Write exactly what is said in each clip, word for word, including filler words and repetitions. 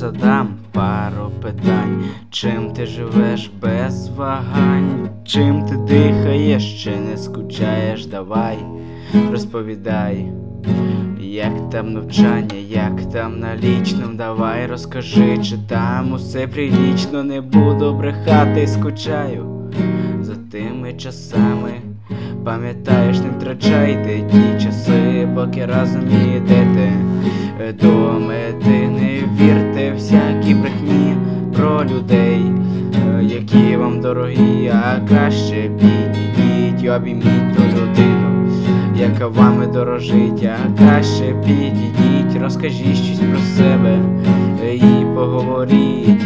задам пару питань. Чим ти живеш без вагань? Чим ти дихаєш, чи не скучаєш? Давай, розповідай. Як там навчання, як там на лічном? Давай розкажи, чи там усе прилічно. Не буду брехати, скучаю за тими часами. Пам'ятаєш, не втрачайте ті часи, поки разом ідете до мети. Не вірте всякій брехні про людей, які вам дорогі, а краще підійдіть і обійміть ту людину, яка вами дорожить. А краще підійдіть, розкажіть щось про себе і поговоріть.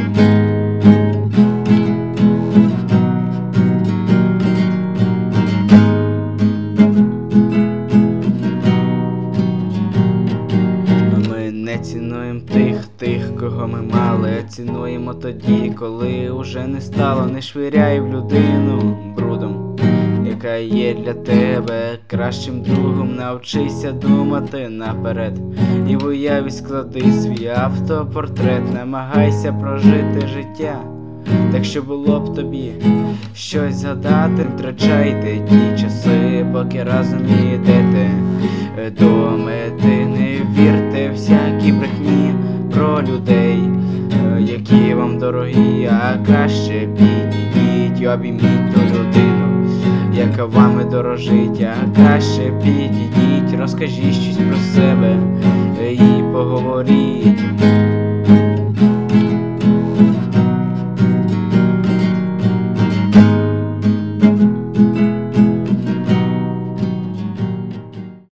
Не цінуємо тих, тих, кого ми мали, а цінуємо тоді, коли уже не стало. Не швиряй в людину брудом, яка є для тебе кращим другом. Навчися думати наперед і в уяві склади свій автопортрет. Намагайся прожити життя так, що було б тобі щось згадати. Втрачайте ті часи, поки разом ідете до мети. Не вірте всякій брехні про людей, які вам дорогі, а краще підійдіть і обійміть ту людину, яка вами дорожить. А краще підійдіть, розкажіть щось про себе і поговоріть.